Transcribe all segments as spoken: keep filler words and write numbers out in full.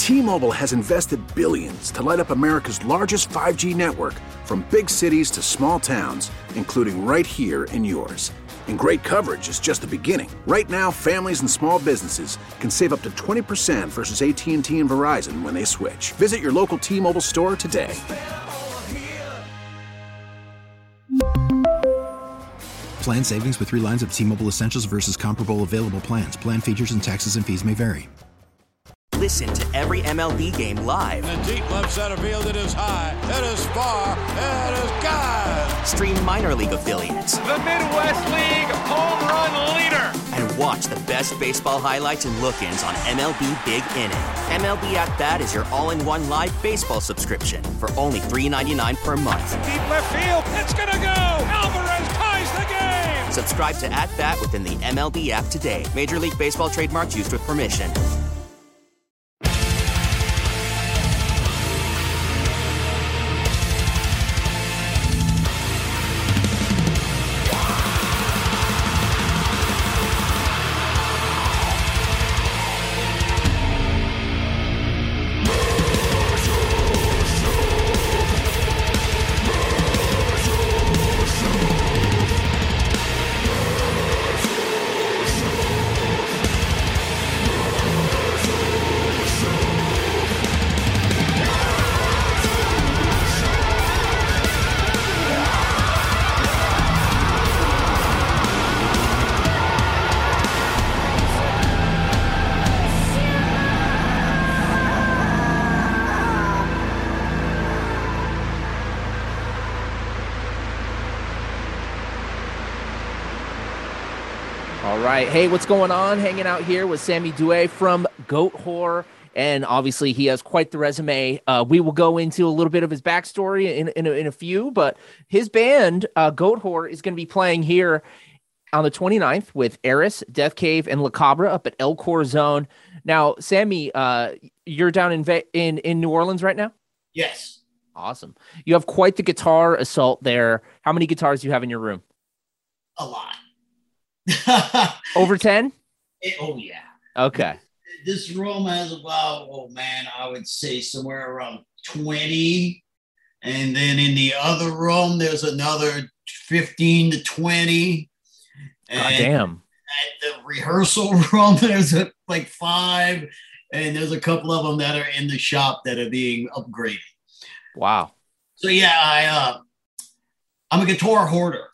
T-Mobile has invested billions to light up America's largest five G network, from big cities to small towns, including right here in yours. And great coverage is just the beginning. Right now, families and small businesses can save up to twenty percent versus A T and T and Verizon when they switch. Visit your local T-Mobile store today. Plan savings with three lines of T-Mobile Essentials versus comparable available plans. Plan features and taxes and fees may vary. Listen to every M L B game live. In the deep left center field, it is high, it is far, it is gone. Stream minor league affiliates. The Midwest League home run leader. And watch the best baseball highlights and look-ins on M L B Big Inning. M L B At Bat is your all-in-one live baseball subscription for only three dollars and ninety-nine cents per month. Deep left field, it's gonna go. Alvarez ties the game. Subscribe to At Bat within the M L B app today. Major League Baseball trademarks used with permission. Hey, what's going on? Hanging out here with Sammy Duet from Goatwhore, and obviously he has quite the resume. Uh, we will go into a little bit of his backstory in in a, in a few, but his band, uh, Goatwhore, is going to be playing here on the twenty-ninth with Eris, Death Cave, and La Cabra up at El Corazon. Now, Sammy, uh, you're down in in in New Orleans right now? Yes. Awesome. You have quite the guitar assault there. How many guitars do you have in your room? A lot. Over ten? It, oh, yeah. Okay. This room has about, oh, man, I would say somewhere around twenty. And then in the other room, there's another fifteen to twenty. God and damn. At the rehearsal room, there's a, like five. And there's a couple of them that are in the shop that are being upgraded. Wow. So, yeah, I, uh, I'm a guitar hoarder.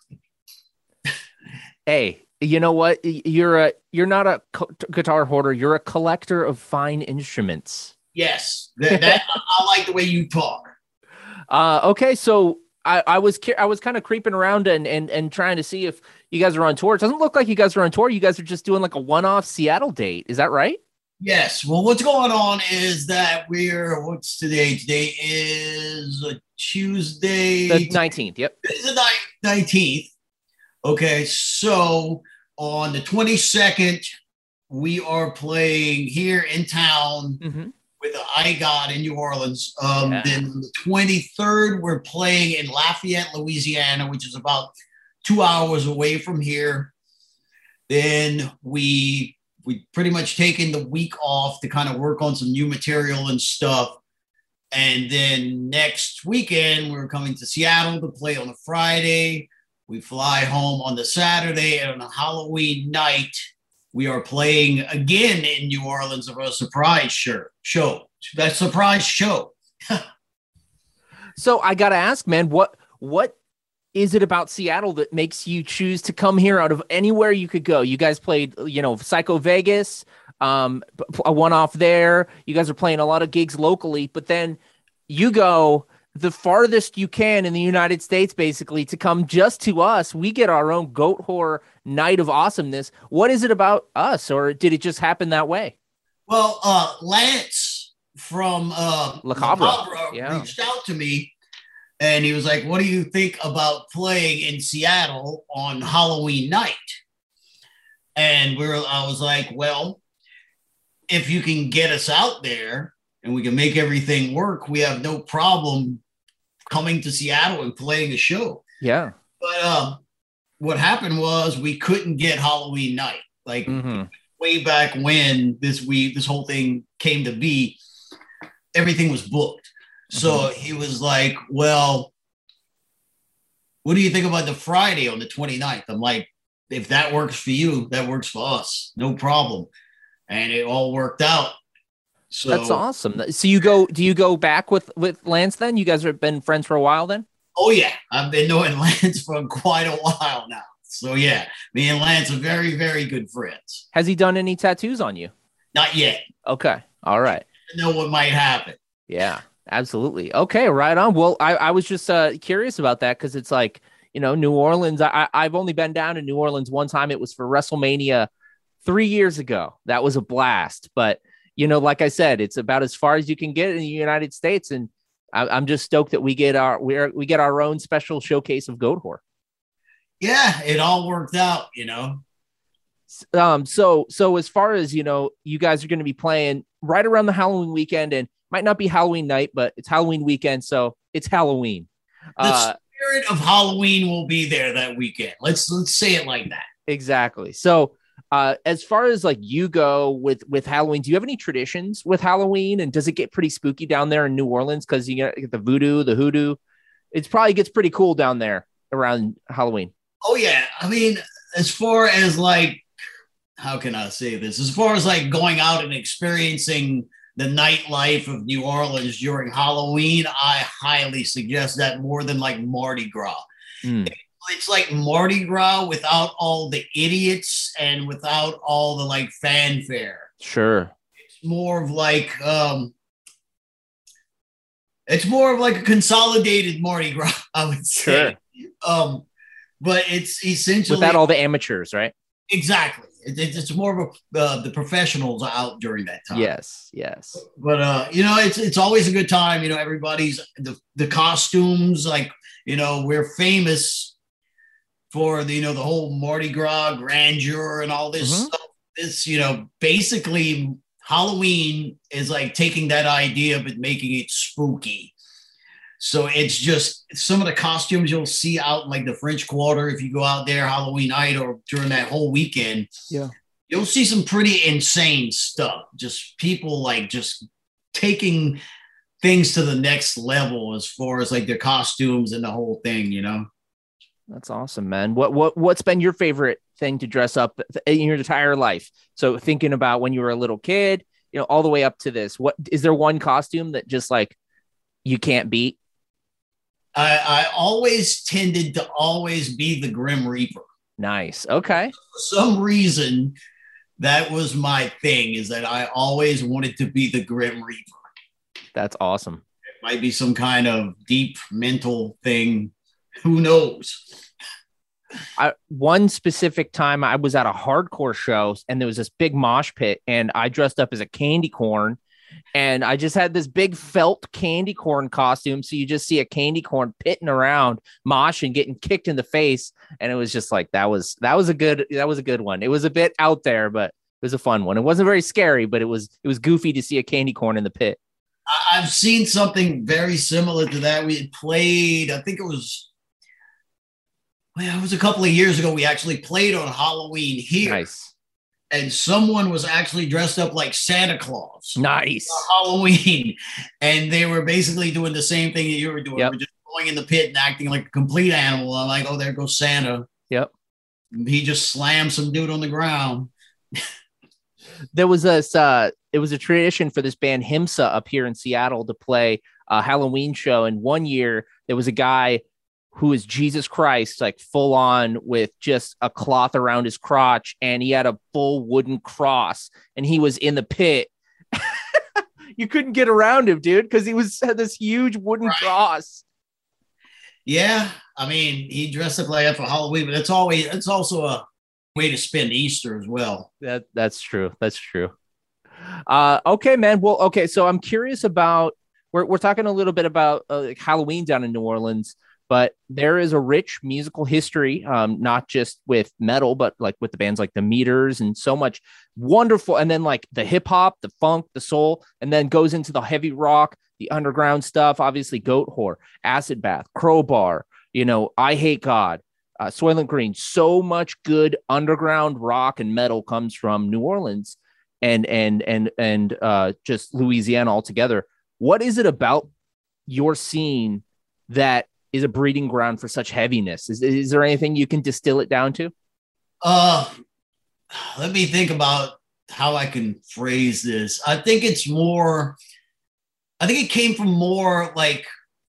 Hey. You know what? You're a you're not a co- guitar hoarder. You're a collector of fine instruments. Yes, that, that I like the way you talk. Uh, okay, so I, I was I was kind of creeping around and, and and trying to see if you guys are on tour. It doesn't look like you guys are on tour. You guys are just doing like a one-off Seattle date. Is that right? Yes. Well, what's going on is that we're what's today? Today is a Tuesday. The nineteenth. Yep. It's the nineteenth. Okay, so on the twenty-second, we are playing here in town mm-hmm. with the I God in New Orleans. Um, yeah. Then on the twenty-third, we're playing in Lafayette, Louisiana, which is about two hours away from here. Then we we pretty much taken the week off to kind of work on some new material and stuff. And then next weekend, we're coming to Seattle to play on a Friday. We fly home on the Saturday, and on a Halloween night, we are playing again in New Orleans for a surprise show. show. That surprise show. So I got to ask, man, what what is it about Seattle that makes you choose to come here out of anywhere you could go? You guys played, you know, Psycho Vegas, um, a one-off there. You guys are playing a lot of gigs locally, but then you go the farthest you can in the United States, basically, to come just to us. We get our own Goatwhore night of awesomeness. What is it about us, or did it just happen that way? Well, uh, Lance from uh, La Cabra, La Cabra yeah. reached out to me, and he was like, what do you think about playing in Seattle on Halloween night? And we we're, I was like, well, if you can get us out there and we can make everything work, we have no problem coming to Seattle and playing a show. Yeah. But um, what happened was we couldn't get Halloween night. Like mm-hmm. way back when this we this whole thing came to be, everything was booked. So mm-hmm. he was like, well, what do you think about the Friday on the twenty-ninth? I'm like, if that works for you, that works for us. No problem. And it all worked out. So that's awesome. So you go, do you go back with, with Lance then? You guys have been friends for a while then? Oh yeah. I've been knowing Lance for quite a while now. So yeah, me and Lance are very, very good friends. Has he done any tattoos on you? Not yet. Okay. All right. I know what might happen. Yeah, absolutely. Okay. Right on. Well, I, I was just uh, curious about that. Cause it's like, you know, New Orleans, I, I've only been down in New Orleans one time. It was for WrestleMania three years ago. That was a blast, but you know, like I said, it's about as far as you can get in the United States. And I, I'm just stoked that we get our, we we get our own special showcase of Goatwhore. Yeah, it all worked out, you know? Um, so, so as far as, you know, you guys are going to be playing right around the Halloween weekend, and might not be Halloween night, but it's Halloween weekend. So it's Halloween. The uh, spirit of Halloween will be there that weekend. Let's, let's say it like that. Exactly. So, Uh, as far as like you go with, with Halloween, do you have any traditions with Halloween, and does it get pretty spooky down there in New Orleans? Cause you get the voodoo, the hoodoo, it probably gets pretty cool down there around Halloween. Oh yeah. I mean, as far as like, how can I say this? As far as like going out and experiencing the nightlife of New Orleans during Halloween, I highly suggest that more than like Mardi Gras. Mm. It's like Mardi Gras without all the idiots and without all the like fanfare. Sure. It's more of like, um, it's more of like a consolidated Mardi Gras, I would say. Sure. Um, but it's essentially without all the amateurs, right? Exactly. It, it's more of a, uh, the professionals out during that time. Yes. Yes. But, uh, you know, it's, it's always a good time. You know, everybody's the, the costumes, like, you know, we're famous for the, you know, the whole Mardi Gras grandeur and all this mm-hmm. stuff. It's, you know, basically Halloween is like taking that idea but making it spooky. So it's just some of the costumes you'll see out in like the French Quarter if you go out there Halloween night or during that whole weekend. Yeah, you'll see some pretty insane stuff. Just people like just taking things to the next level as far as like their costumes and the whole thing, you know. That's awesome, man. What what what's been your favorite thing to dress up in your entire life? So thinking about when you were a little kid, you know, all the way up to this, what is there one costume that just like you can't beat? I, I always tended to always be the Grim Reaper. Nice. Okay. For some reason, that was my thing, is that I always wanted to be the Grim Reaper. That's awesome. It might be some kind of deep mental thing. Who knows? I, one specific time I was at a hardcore show and there was this big mosh pit and I dressed up as a candy corn and I just had this big felt candy corn costume. So you just see a candy corn pitting around, moshing, getting kicked in the face. And it was just like, that was, that was a good, that was a good one. It was a bit out there, but it was a fun one. It wasn't very scary, but it was, it was goofy to see a candy corn in the pit. I've seen something very similar to that. We had played, I think it was, well, it was a couple of years ago. We actually played on Halloween here. Nice. And someone was actually dressed up like Santa Claus. Nice. On Halloween. And they were basically doing the same thing that you were doing. Yep. We're just going in the pit and acting like a complete animal. I'm like, oh, there goes Santa. Yep. He just slammed some dude on the ground. There was this, uh, it was a tradition for this band Himsa up here in Seattle to play a Halloween show. And one year there was a guy who is Jesus Christ, like full on with just a cloth around his crotch. And he had a full wooden cross and he was in the pit. You couldn't get around him, dude, because he was had this huge wooden right. cross. Yeah. I mean, he dressed up like that for Halloween, but it's always, it's also a way to spend Easter as well. That That's true. That's true. Uh, okay, man. Well, okay. So I'm curious about, we're, we're talking a little bit about uh, Halloween down in New Orleans. But there is a rich musical history, um, not just with metal, but like with the bands like the Meters and so much wonderful. And then like the hip hop, the funk, the soul, and then goes into the heavy rock, the underground stuff, obviously Goatwhore, Acid Bath, Crowbar, you know, I Hate God, uh, Soylent Green. So much good underground rock and metal comes from New Orleans and, and, and, and uh, just Louisiana altogether. What is it about your scene that is a breeding ground for such heaviness? Is, is there anything you can distill it down to? Uh, let me think about how I can phrase this. I think it's more, I think it came from more like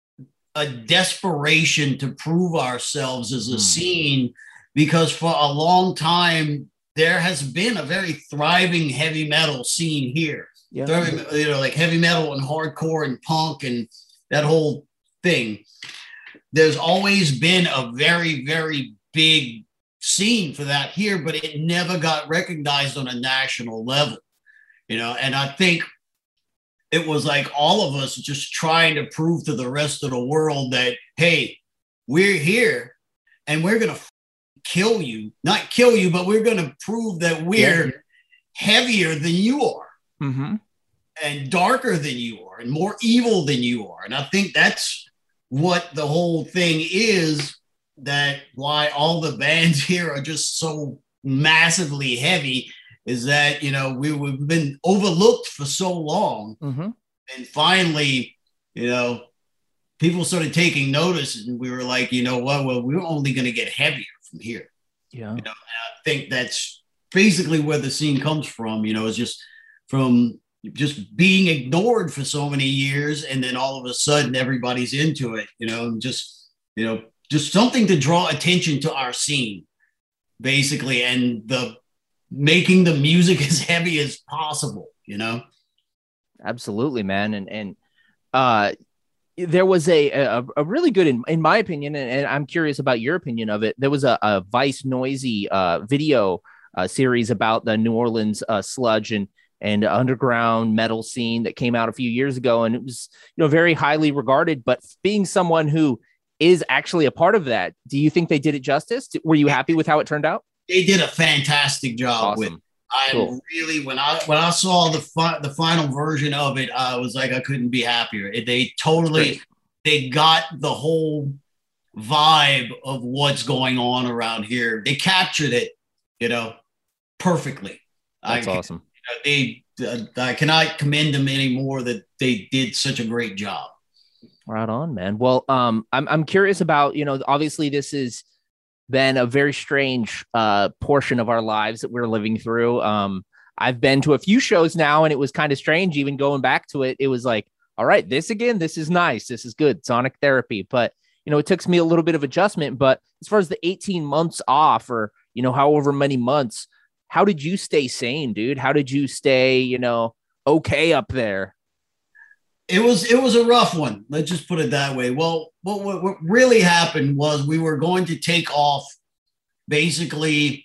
a desperation to prove ourselves as a mm. scene, because for a long time, there has been a very thriving heavy metal scene here. Yeah. Thriving, you know, like heavy metal and hardcore and punk and that whole thing. There's always been a very, very big scene for that here, but it never got recognized on a national level, you know. And I think it was like all of us just trying to prove to the rest of the world that, hey, we're here and we're going to kill you, not kill you, but we're going to prove that we're yeah. heavier than you are mm-hmm. and darker than you are and more evil than you are. And I think that's what the whole thing is, that why all the bands here are just so massively heavy, is that, you know, we, we've been overlooked for so long. Mm-hmm. And finally, you know, people started taking notice, and we were like, you know what, well, we're only going to get heavier from here. Yeah. You know, and I think that's basically where the scene comes from, you know, is just from just being ignored for so many years. And then all of a sudden everybody's into it, you know, and just, you know, just something to draw attention to our scene, basically, and the making the music as heavy as possible, you know? Absolutely, man. And, and, uh, there was a, a, a really good, in, in my opinion, and, and I'm curious about your opinion of it. There was a, a Vice Noisy uh, video uh, series about the New Orleans uh, sludge and, and underground metal scene that came out a few years ago. And it was, you know, very highly regarded, but being someone who is actually a part of that, do you think they did it justice? Were you happy with how it turned out? They did a fantastic job awesome. with it. I cool. really, when I when I saw the fi- the final version of it, I was like, I couldn't be happier. It, they totally, they got the whole vibe of what's going on around here. They captured it, you know, perfectly. That's I, awesome. They, uh, I cannot commend them anymore that they did such a great job. Right on, man. Well, um, I'm I'm curious about, you know, obviously this is been a very strange uh, portion of our lives that we're living through. Um, I've been to a few shows now, and it was kind of strange. Even going back to it, it was like, all right, this again, this is nice. This is good. Sonic therapy. But, you know, it took me a little bit of adjustment. But as far as the eighteen months off, or, you know, however many months, how did you stay sane, dude? How did you stay, you know, okay up there? It was it was a rough one. Let's just put it that way. Well, what, what, what really happened was we were going to take off basically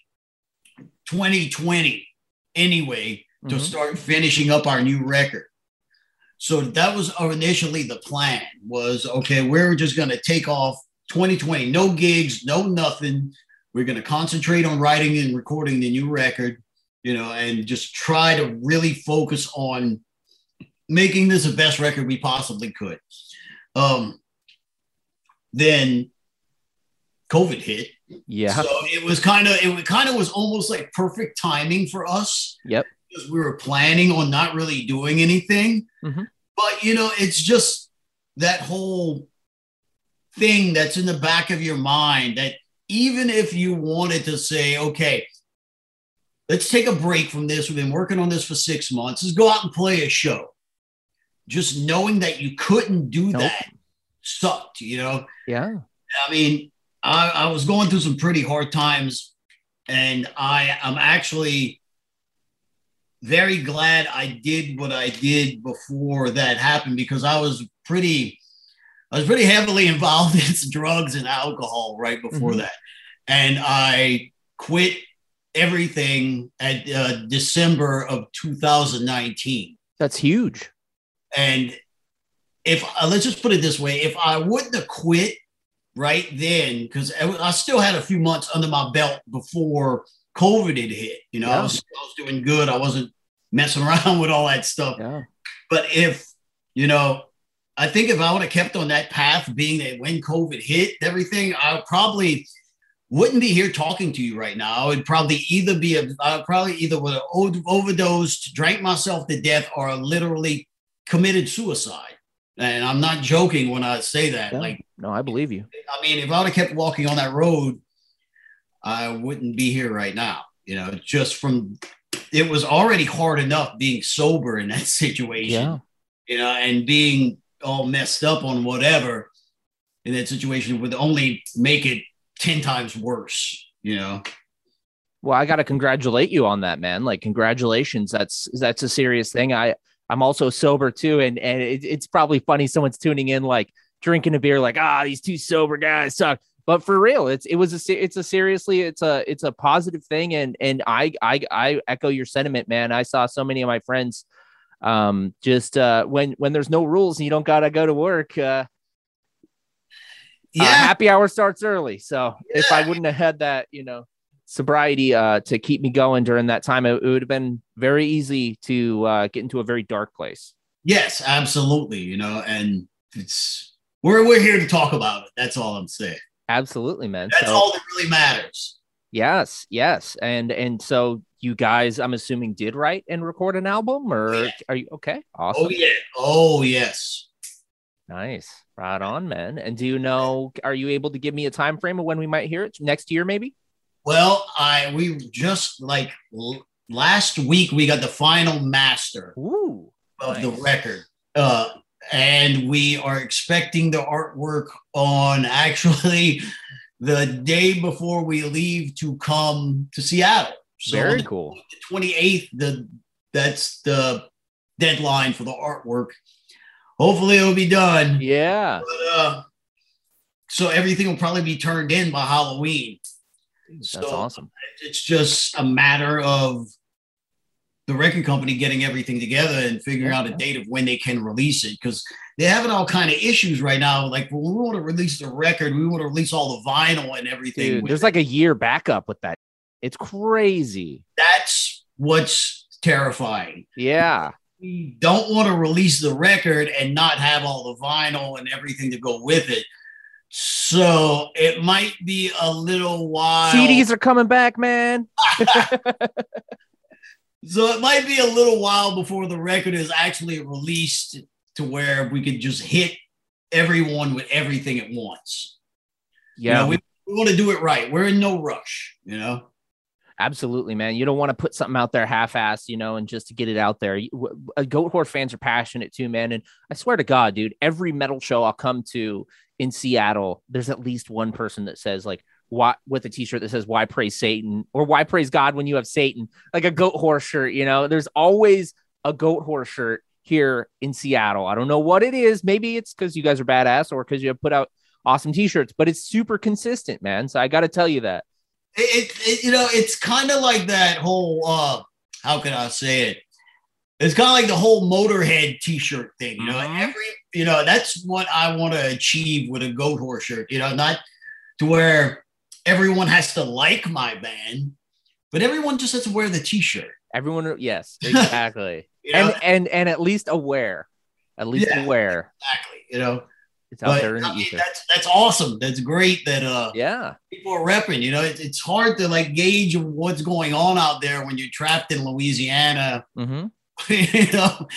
twenty twenty anyway mm-hmm. to start finishing up our new record. So that was initially the plan, was, okay, we're just going to take off twenty twenty, no gigs, no nothing. We're going to concentrate on writing and recording the new record, you know, and just try to really focus on making this the best record we possibly could. Um, then COVID hit. Yeah. So it was kind of, it kind of was almost like perfect timing for us. Yep. Because we were planning on not really doing anything. Mm-hmm. But, you know, it's just that whole thing that's in the back of your mind that even if you wanted to say, okay, let's take a break from this, we've been working on this for six months, let's go out and play a show. Just knowing that you couldn't do nope. that sucked, you know? Yeah. I mean, I, I was going through some pretty hard times, and I am actually very glad I did what I did before that happened, because I was pretty, I was pretty heavily involved in drugs and alcohol right before mm-hmm. that. And I quit everything at uh, December of two thousand nineteen. That's huge. And if uh, let's just put it this way, if I wouldn't have quit right then, because I, I still had a few months under my belt before COVID had hit, you know, yeah. I, was, I was doing good. I wasn't messing around with all that stuff. Yeah. But if, you know, I think if I would have kept on that path, being that when COVID hit everything, I probably wouldn't be here talking to you right now. I would probably either be, a, I probably either would have overdosed, drank myself to death, or literally committed suicide. And I'm not joking when I say that. Yeah. Like, no, I believe you. I mean, if I would have kept walking on that road, I wouldn't be here right now. You know, just from, it was already hard enough being sober in that situation, yeah. you know, and being all messed up on whatever in that situation would only make it ten times worse, you know? Well, I got to congratulate you on that, man. Like, congratulations. That's, that's a serious thing. I, I'm also sober too. And, and it, it's probably funny. Someone's tuning in, like drinking a beer, like, ah, these two sober guys suck. But for real, it's, it was a, it's a seriously, it's a, it's a positive thing. And, and I, I, I echo your sentiment, man. I saw so many of my friends, um, just, uh, when, when there's no rules and you don't got to go to work, uh, yeah. uh, happy hour starts early. So yeah. if I wouldn't have had that, you know, sobriety uh to keep me going during that time, it, it would have been very easy to uh get into a very dark place. Yes, absolutely. You know, and it's we're we're here to talk about it. That's all I'm saying. Absolutely, man. That's so, all that really matters. Yes, yes. And and so you guys, I'm assuming, did write and record an album, or oh, yeah. are you okay? Awesome. Oh yeah. Oh yes. Nice. Right on, man. And do you know, are you able to give me a time frame of when we might hear it? Next year, maybe? Well, I we just like l- last week we got the final master Ooh, of nice. the record, uh, and we are expecting the artwork on actually the day before we leave to come to Seattle. So very the, cool. The twenty-eighth, the that's the deadline for the artwork. Hopefully, it'll be done. Yeah. But, uh, so everything will probably be turned in by Halloween. That's so awesome. It's just a matter of the record company getting everything together and figuring out a date of when they can release it, because they're having all kind of issues right now. Like, when we want to release the record, we want to release all the vinyl and everything. Dude, there's like a year backup with that. It's crazy. That's what's terrifying. Yeah. We don't want to release the record and not have all the vinyl and everything to go with it. So it might be a little while. C Ds are coming back, man. So it might be a little while before the record is actually released to where we could just hit everyone with everything at once. Yeah. You know, we, we want to do it right. We're in no rush, you know? Absolutely, man. You don't want to put something out there half-assed, you know, and just to get it out there. Goat Whore fans are passionate too, man. And I swear to God, dude, every metal show I'll come to in Seattle, there's at least one person that says, like, why, with a t-shirt that says, why praise Satan, or why praise God when you have Satan, like a Goat Whore shirt. You know, there's always a Goat Whore shirt here in Seattle. I don't know what it is. Maybe it's because you guys are badass, or because you have put out awesome t-shirts, but it's super consistent, man. So I got to tell you that. It, it, you know, it's kind of like that whole, uh, how can I say it? It's kind of like the whole Motorhead t-shirt thing, you know, Mm-hmm. every, you know, that's what I want to achieve with a Goat Whore shirt, you know, not to where everyone has to like my band, but everyone just has to wear the t-shirt. Everyone. Yes, exactly. You know? and, and, and at least aware, at least Yeah, aware. Exactly. You know, It's out but there in the I mean, ether. that's, that's awesome. That's great that, uh, Yeah. people are repping, you know, it, it's hard to like gauge what's going on out there when you're trapped in Louisiana, Mm-hmm. you know?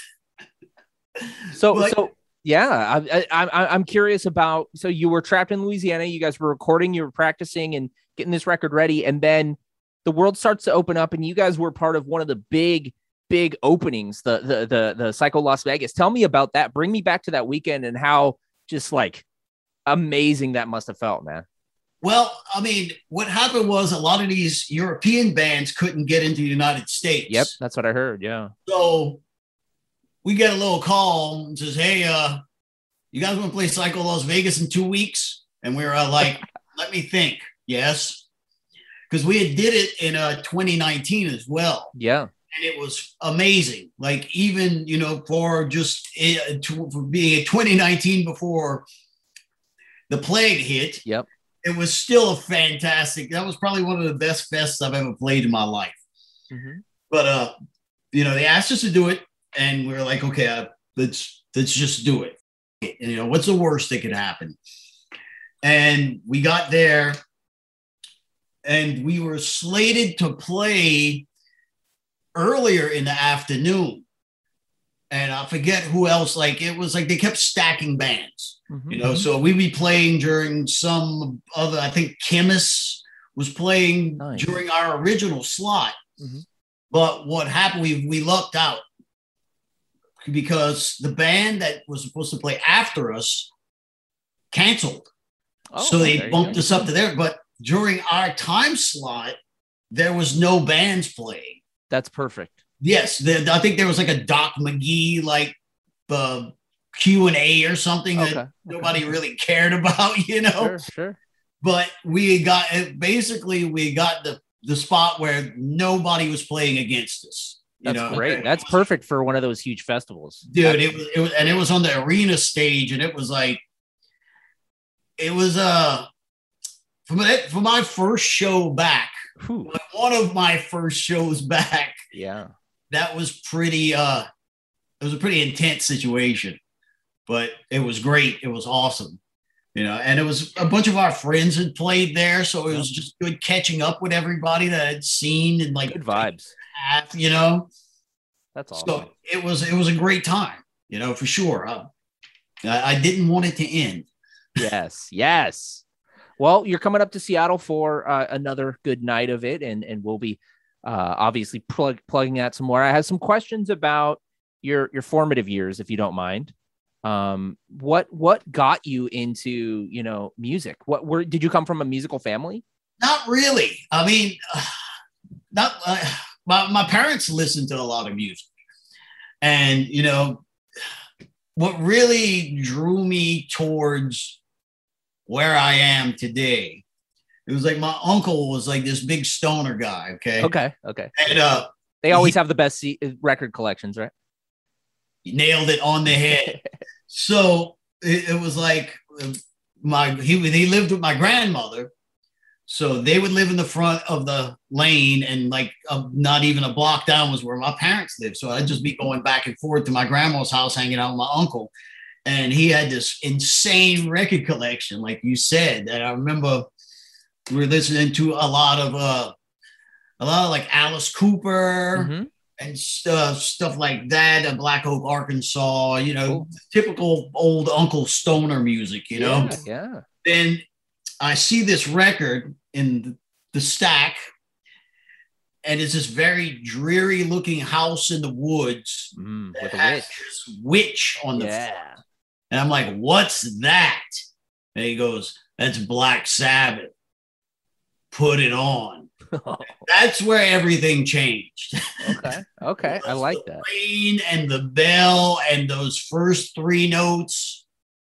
So, But- so yeah, I, I, I, I'm curious about, so you were trapped in Louisiana, you guys were recording, you were practicing and getting this record ready. And then the world starts to open up and you guys were part of one of the big, big openings, the, the, the, the Psycho Las Vegas. Tell me about that. Bring me back to that weekend and how just like amazing that must've felt, man. Well, I mean, what happened was a lot of these European bands couldn't get into the United States. Yep. That's what I heard. Yeah. So we get a little call and says, hey, uh, you guys want to play Psycho Las Vegas in two weeks? And we were uh, like, let me think. Yes. Because we had did it in uh, twenty nineteen as well. Yeah. And it was amazing. Like, even, you know, for just uh, to, for being in twenty nineteen before the plague hit. Yep. It was still a fantastic. That was probably one of the best fests I've ever played in my life. Mm-hmm. But uh, you know, they asked us to do it, and we were like, okay, uh, let's let's just do it. And, you know, what's the worst that could happen? And we got there, and we were slated to play earlier in the afternoon. and I forget who else. Like it was like they kept stacking bands, Mm-hmm. you know. So we'd be playing during some other. I think Chemist was playing Nice. during our original slot. Mm-hmm. But what happened? We we lucked out because the band that was supposed to play after us canceled. Oh, so they there you bumped go. us up to there. But during our time slot, there was no bands playing. That's perfect. Yes, the, I think there was like a Doc McGee like uh, Q and A or something Okay. that nobody really cared about, you know. Sure, sure. But we got basically we got the the spot where nobody was playing against us. You That's know? great. That's perfect for one of those huge festivals. Dude. It was, it was, and it was on the arena stage, and it was like, it was uh, for my for my first show back, Whew. one of my first shows back. Yeah. That was pretty. Uh, it was a pretty intense situation, but it was great. It was awesome. You know, and it was a bunch of our friends had played there, so it was just good catching up with everybody that I'd seen and like Good vibes. half, you know. That's awesome. So it was it was a great time, you know, for sure. Uh, I, I didn't want it to end. Yes, yes. Well, you're coming up to Seattle for uh, another good night of it, and and we'll be uh, obviously plug, plugging that some more. I have some questions about your your formative years, if you don't mind. Um, what what got you into, you know, music? What were did you come from a musical family? Not really. I mean, uh, not uh, my my parents listened to a lot of music, and you know, what really drew me towards where I am today. It was like my uncle was like this big stoner guy. Okay. Okay. Okay. And uh, They always have the best C- record collections, right? nailed it on the head. So it, it was like my he he lived with my grandmother, so they would live in the front of the lane, and like uh, not even a block down was where my parents lived. So I'd just be going back and forth to my grandma's house, hanging out with my uncle, and he had this insane record collection, like you said. And I remember we were listening to a lot of uh, a lot of like Alice Cooper. Mm-hmm. And stuff, stuff like that, uh, Black Oak, Arkansas, you know, Cool. typical old Uncle Stoner music, you know. Yeah, yeah. Then I see this record in the, the stack, and it's this very dreary looking house in the woods Mm, that with a has witch. this witch on the Yeah. front. And I'm like, what's that? And he goes, that's Black Sabbath. Put it on. That's where everything changed. Okay. Okay. I like the that. rain and the bell and those first three notes.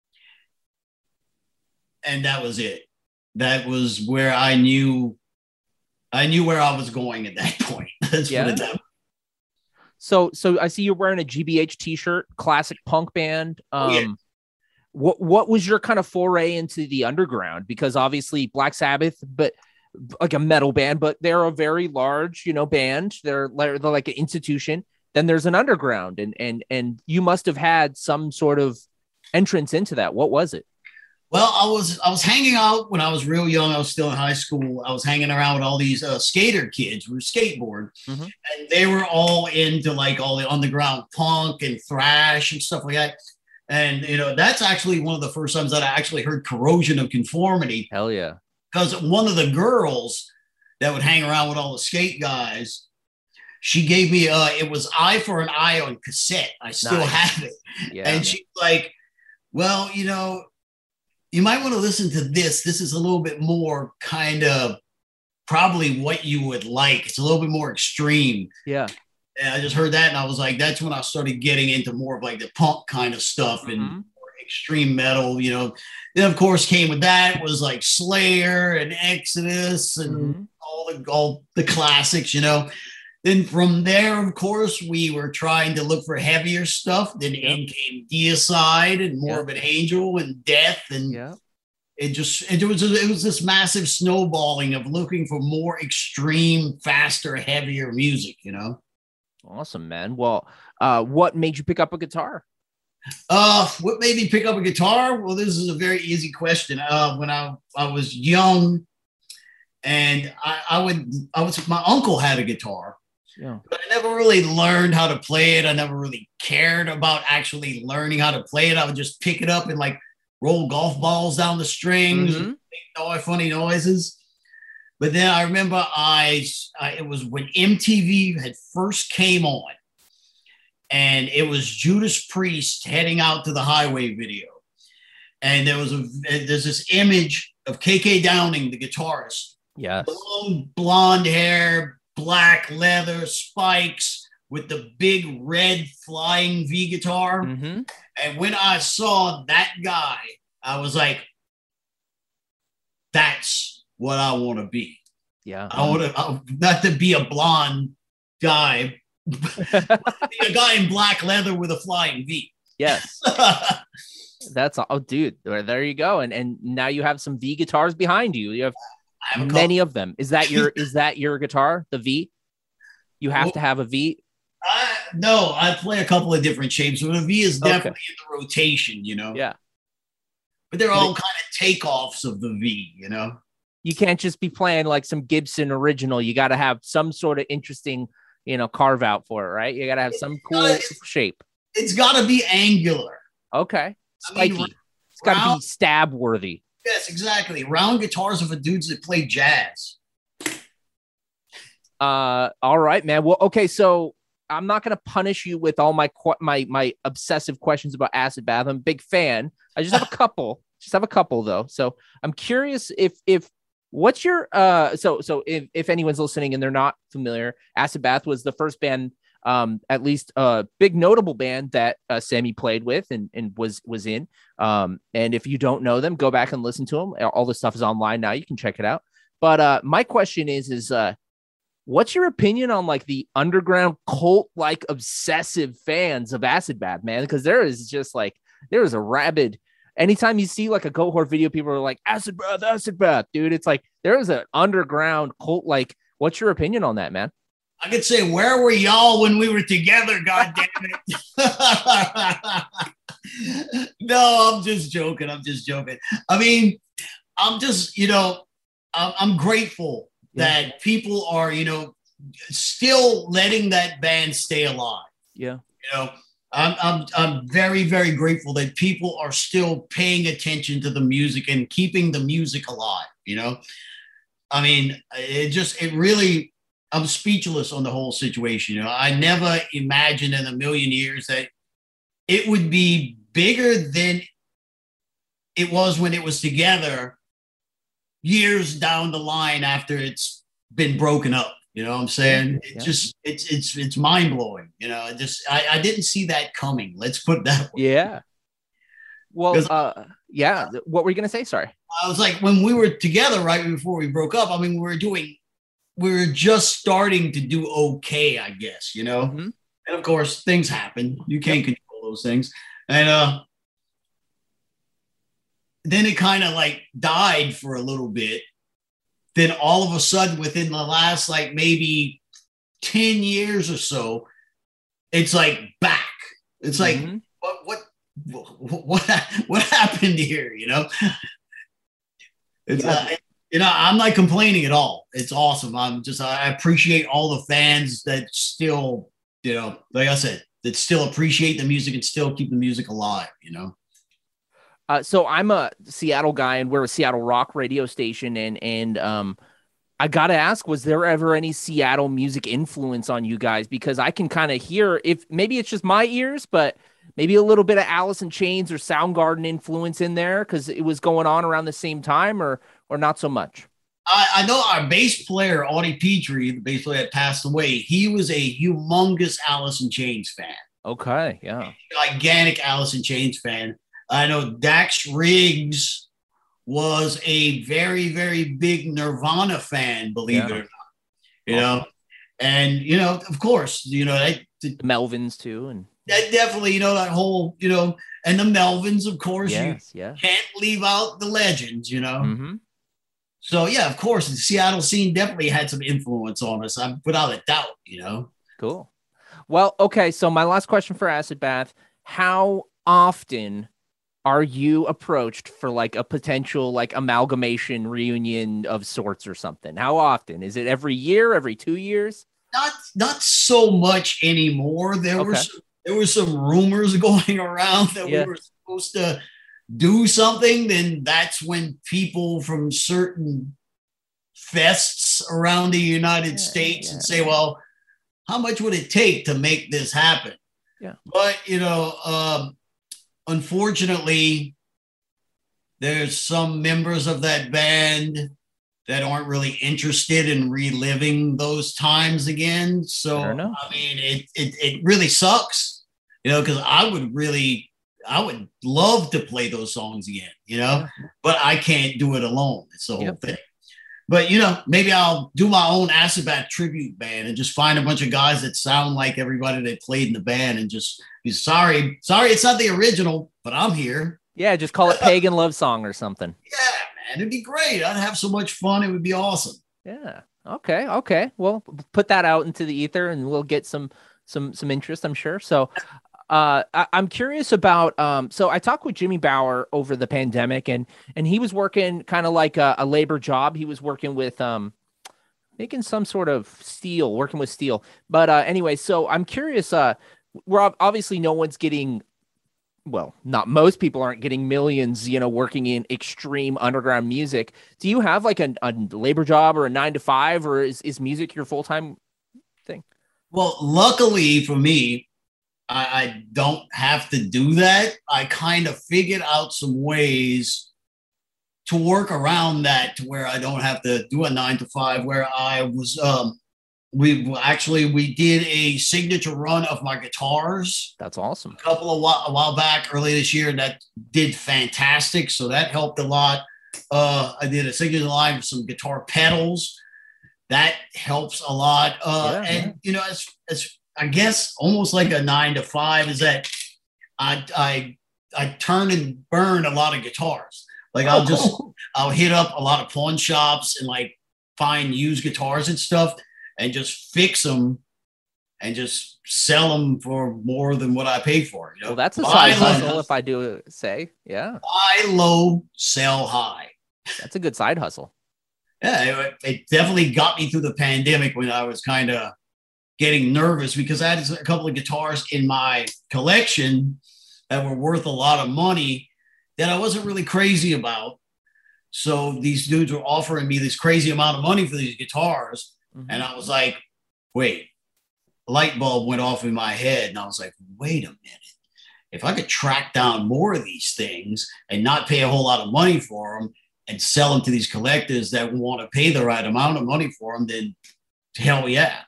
And that was it. That was where I knew I knew where I was going at that point. Let's Yeah. put it that way. So, so I see you're wearing a G B H t-shirt, classic punk band. Um, Oh, yeah. what, what was your kind of foray into the underground? Because obviously Black Sabbath, but like a metal band, but they're a very large, you know, band. They're, they're like an institution. Then there's an underground, and, and, and you must have had some sort of entrance into that. What was it? Well, I was I was hanging out when I was real young. I was still in high school. I was hanging around with all these uh, skater kids who were skateboard, Mhm. and they were all into like all the underground punk and thrash and stuff like that. And you know, that's actually one of the first times that I actually heard Corrosion of Conformity, Hell yeah. because one of the girls that would hang around with all the skate guys, she gave me uh it was Eye for an Eye on cassette. I still Nice. have it. Yeah. And she's like, well, you know, you might want to listen to this. This is a little bit more kind of probably what you would like. It's a little bit more extreme. yeah. And I just heard that, and I was like, that's when I started getting into more of like the punk kind of stuff and Mhm. more extreme metal, you know. Then of course came with that was like Slayer and Exodus and Mhm. all the all the classics, you know. Then from there, of course, we were trying to look for heavier stuff. Then Yep. in came Deicide and Morbid Angel and Death, and Yeah. it just it was it was this massive snowballing of looking for more extreme, faster, heavier music, you know. Awesome, man. Well, uh, what made you pick up a guitar? Uh, what made me pick up a guitar? Well, this is a very easy question. Uh, when I I was young, and I, I would I was my uncle had a guitar. Yeah. But I never really learned how to play it. I never really cared about actually learning how to play it. I would just pick it up and like roll golf balls down the strings mm-hmm. and make noise, funny noises. But then I remember I, I, it was when M T V had first came on, and it was Judas Priest heading out to the highway video. And there was a, there's this image of K K Downing, the guitarist. Yes. Long blonde hair, black leather, spikes with the big red flying V guitar. Mm-hmm. And when I saw that guy, I was like, that's what I want to be. Yeah. I want to, not to be a blonde guy, be a guy in black leather with a flying V. Yes. That's oh, dude. There you go. And and now you have some V guitars behind you. You have, have many of them. Is that your is that your guitar? The V? You have well, to have a V. I, no, I play a couple of different shapes, but a V is definitely okay. in the rotation. You know. Yeah. But they're all kind of takeoffs of the V. You know. You can't just be playing like some Gibson original. You got to have some sort of interesting, you know, carve out for it, right? You got to have some cool it's, shape. It's got to be angular. Okay. Spiky. I mean, it's got to be stab worthy. Yes, exactly. Round guitars are for dudes that play jazz. Uh, all right, man. Well, okay. So I'm not going to punish you with all my, my, my obsessive questions about Acid Bath. I'm a big fan. I just have a couple, just have a couple though. So I'm curious if, if, what's your, uh, so, so if, if anyone's listening and they're not familiar, Acid Bath was the first band, um, at least a big notable band that uh, Sammy played with and, and was, was in. Um, and if you don't know them, go back and listen to them. All the stuff is online now. You can check it out. But uh, my question is, is uh, what's your opinion on like the underground cult, like obsessive fans of Acid Bath, man? Because there is just like, there is a rabid, anytime you see like a Goatwhore video, people are like Acid Bath, Acid Bath, dude. It's like, there is an underground cult. Like, what's your opinion on that, man? I could say, where were y'all when we were together? God damn it. No, I'm just joking. I'm just joking. I mean, I'm just, you know, I'm, I'm grateful yeah. that people are, you know, still letting that band stay alive. Yeah. You know, I'm, I'm, I'm very, very grateful that people are still paying attention to the music and keeping the music alive. You know, I mean, it just, it really, I'm speechless on the whole situation. You know, I never imagined in a million years that it would be bigger than it was when it was together years down the line after it's been broken up. You know what I'm saying? It's yeah. just, it's, it's, it's mind blowing. You know, I just, I, I didn't see that coming. Let's put that way. Yeah. Well, uh, yeah. What were you going to say? Sorry. I was like, when we were together right before we broke up, I mean, we were doing, we were just starting to do okay, I guess, you know? Mm-hmm. And of course, things happen. You can't yep. control those things. And uh, then it kind of like died for a little bit. Then all of a sudden, within the last like maybe ten years or so, it's like back. It's like, mm-hmm. what, what, what, what, what happened here, you know? It's yeah. uh, You know, I'm not complaining at all. It's awesome. I'm just, I appreciate all the fans that still, you know, like I said, that still appreciate the music and still keep the music alive, you know? Uh, so I'm a Seattle guy and we're a Seattle rock radio station. And, and um, I got to ask, was there ever any Seattle music influence on you guys? Because I can kind of hear, if maybe it's just my ears, but maybe a little bit of Alice in Chains or Soundgarden influence in there because it was going on around the same time, or or not so much? I, I know our bass player, Audie Petrie, the bass player that passed away, he was a humongous Alice in Chains fan. Okay, yeah. Gigantic Alice in Chains fan. I know Dax Riggs was a very, very big Nirvana fan, believe yeah. it or not. You awesome. know? And, you know, of course, you know, I, the Melvins too. And that definitely, you know, that whole, you know, and the Melvins, of course, yes, you yeah. can't leave out the legends, you know? Mm-hmm. So, yeah, of course, the Seattle scene definitely had some influence on us, I'm, without a doubt, you know? Cool. Well, okay, so my last question for Acid Bath, how often are you approached for, like, a potential, like, amalgamation reunion of sorts or something? How often? Is it every year, every two years? not not so much anymore. There Okay. were some, there were some rumors going around that Yeah. we were supposed to do something. Then that's when people from certain fests around the United Yeah, States yeah. and say, "Well, how much would it take to make this happen?" Yeah. But you know, um, unfortunately, there's some members of that band that aren't really interested in reliving those times again. So, Fair enough. I mean, it, it, it really sucks, you know, because I would really, I would love to play those songs again, you know, Yeah. but I can't do it alone. It's the whole Yep. thing. But, you know, maybe I'll do my own Acid Bath tribute band and just find a bunch of guys that sound like everybody that played in the band and just be sorry. Sorry, it's not the original, but I'm here. Yeah, just call it Pagan Love Song or something. Yeah, man, it'd be great. I'd have so much fun. It would be awesome. Yeah. Okay. Okay. Well, put that out into the ether, and we'll get some some some interest, I'm sure. So, uh, I, I'm curious about. Um, so I talked with Jimmy Bauer over the pandemic, and and he was working kind of like a, a labor job. He was working with um, making some sort of steel, working with steel. But uh, anyway, so I'm curious. Uh, we're ob- obviously no one's getting. Well, not most people aren't getting millions, you know, working in extreme underground music. Do you have like a, a labor job or a nine to five, or is, is music your full-time thing? Well, luckily for me, I, I don't have to do that. I kind of figured out some ways to work around that to where I don't have to do a nine to five, where I was, um, we actually, we did a signature run of my guitars That's awesome. a couple of while, a while back early this year, and that did fantastic. So that helped a lot. Uh, I did a signature line with some guitar pedals. That helps a lot. Uh, Yeah, and yeah. you know, it's, it's, I guess almost like a nine to five is that I, I, I turn and burn a lot of guitars. Like I'll just, I'll hit up a lot of pawn shops and like find used guitars and stuff and just fix them and just sell them for more than what I paid for. You know? Well, that's a Buy side low- hustle, if I do say. Yeah, Buy low, sell high. that's a good side hustle. Yeah, it, it definitely got me through the pandemic when I was kind of getting nervous because I had a couple of guitars in my collection that were worth a lot of money that I wasn't really crazy about. So these dudes were offering me this crazy amount of money for these guitars. Mhm. And I was like, wait, a light bulb went off in my head. And I was like, wait a minute. If I could track down more of these things and not pay a whole lot of money for them and sell them to these collectors that want to pay the right amount of money for them, then hell yeah.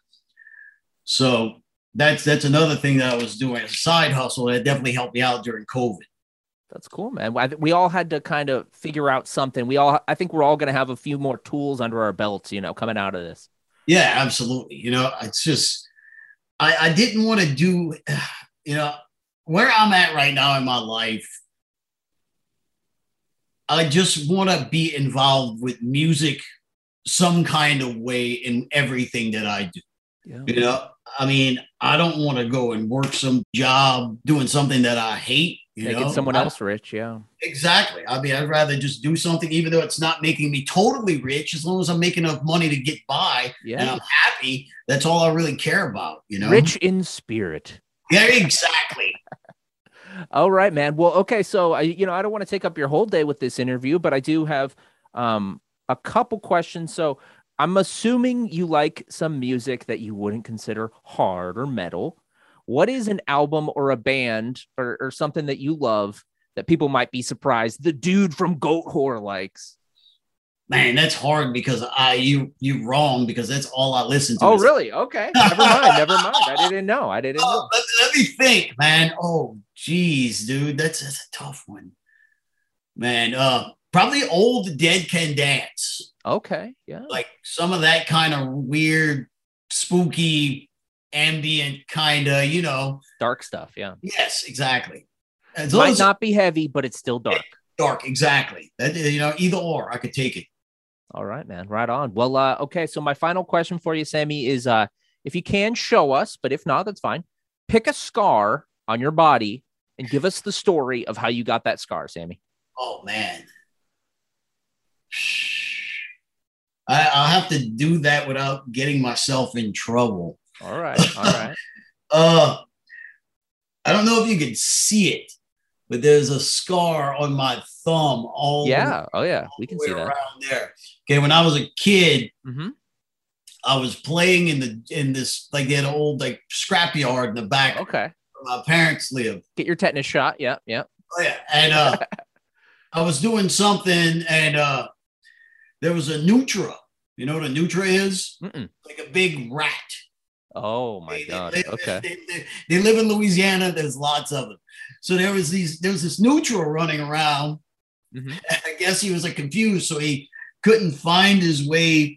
So that's that's another thing that I was doing as a side hustle that definitely helped me out during COVID. That's cool, man. I th- We all had to kind of figure out something. We all, I think we're all going to have a few more tools under our belts, you know, coming out of this. Yeah, absolutely. You know, it's just, I, I didn't want to do, you know, where I'm at right now in my life, I just want to be involved with music some kind of way in everything that I do. Yeah. You know, I mean, I don't want to go and work some job doing something that I hate. You Making know? someone I- else rich. Yeah. Exactly. I mean, I'd rather just do something, even though it's not making me totally rich, as long as I'm making enough money to get by Yeah. and I'm happy. That's all I really care about, you know? Rich in spirit. Yeah, exactly. All right, man. Well, okay. So, I, you know, I don't want to take up your whole day with this interview, but I do have um, a couple questions. So I'm assuming you like some music that you wouldn't consider hard or metal. What is an album or a band or, or something that you love that people might be surprised the dude from Goat Whore likes? Man, that's hard because I you you wrong because that's all I listen to. Oh, is- really? Okay. Never mind. Never mind. I didn't know. I didn't Oh, know. let, let me think, man. Oh, geez, dude, that's, that's a tough one, man. Uh, probably Old Dead Can Dance. Okay. Yeah. Like some of that kind of weird, spooky, ambient kind of, you know. Dark stuff. Yeah. Yes, exactly. As long Might as not be heavy, but it's still dark. dark, exactly. That, you know, either or, I could take it. All right, man. Right on. Well, uh, okay. So my final question for you, Sammy, is uh, if you can show us, but if not, that's fine. Pick a scar on your body and give us the story of how you got that scar, Sammy. Oh man. I, I'll have to do that without getting myself in trouble. All right. All right. uh, I don't know if you can see it, but there's a scar on my thumb. All yeah. Oh yeah. We can see that around there. Okay. When I was a kid, mm-hmm. I was playing in the in this like they had an old like scrapyard in the back. Okay. Where my parents lived. Get your tetanus shot. Yeah. Yeah. Oh yeah. And uh, I was doing something, and uh, there was a Nutra. You know what a Nutra is? Mm-mm. Like a big rat. Oh my they, God. They, okay. They, they, they live in Louisiana. There's lots of them. So there was these, there was this Nutra running around. Mm-hmm. I guess he was like confused. So he couldn't find his way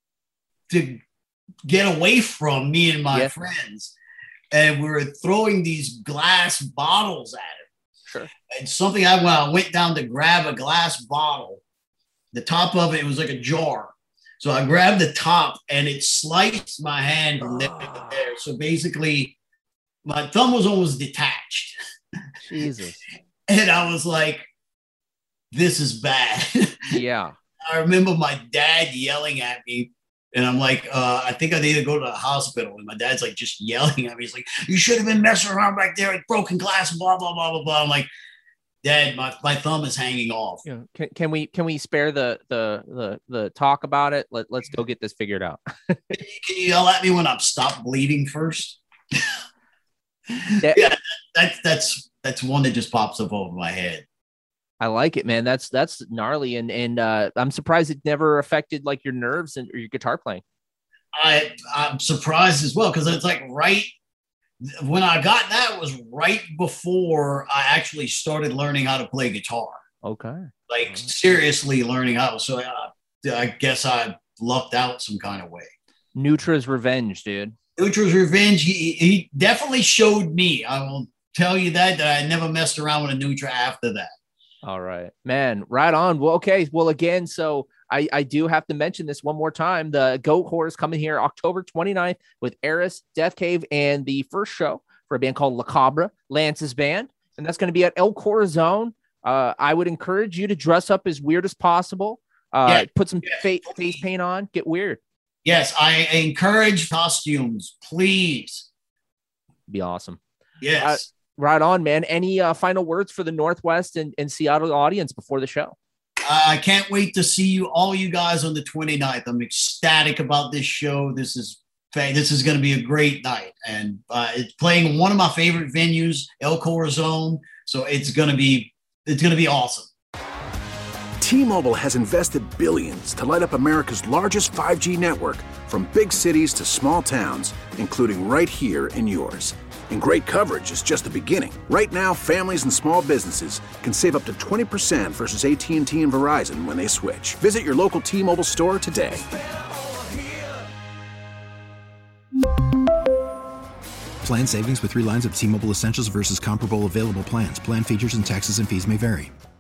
to get away from me and my yeah. friends. And we were throwing these glass bottles at him. Sure. And something I, when I went down to grab a glass bottle, the top of it, it was like a jar. So I grabbed the top and it sliced my hand from there to there. So basically, my thumb was almost detached. Jesus. And I was like, this is bad. Yeah. I remember my dad yelling at me. And I'm like, uh, I think I need to go to the hospital. And my dad's like just yelling at me. He's like, you should have been messing around back there with broken glass, blah, blah, blah, blah, blah. I'm like, Dad, my, my thumb is hanging off. Yeah. Can, can we can we spare the the the the talk about it? Let, let's go get this figured out. Can you yell at me when I'm stopped bleeding first? Yeah. Yeah, that's that's that's one that just pops up over my head. I like it, man. That's that's gnarly, and and uh, I'm surprised it never affected like your nerves and or your guitar playing. I I'm surprised as well because it's like right when I got that was right before I actually started learning how to play guitar. Okay, like right. seriously learning how. So I, I guess I lucked out some kind of way. Nutra's revenge, dude. Nutra's revenge. He he definitely showed me. I will tell you that that I never messed around with a Nutra after that. All right, man. Right on. Well, okay. Well, again, so I, I do have to mention this one more time. The Goat Horse coming here October twenty-ninth with Eris, Death Cave, and the first show for a band called La Cabra, Lance's band. And that's going to be at El Corazon. Uh, I would encourage you to dress up as weird as possible. Uh, yeah. Put some yeah. face, face paint on. Get weird. Yes, I encourage costumes, please. Be awesome. Yes. Uh, Right on, man. Any uh, final words for the Northwest and, and Seattle audience before the show? Uh, I can't wait to see you, all you guys, on the twenty-ninth. I'm ecstatic about this show. This is this is going to be a great night, and uh, it's playing one of my favorite venues, El Corazon. So it's going to be it's going to be awesome. T-Mobile has invested billions to light up America's largest five G network, from big cities to small towns, including right here in yours. And great coverage is just the beginning. Right now, families and small businesses can save up to twenty percent versus A T and T and Verizon when they switch. Visit your local T-Mobile store today. Plan savings with three lines of T-Mobile Essentials versus comparable available plans. Plan features and taxes and fees may vary.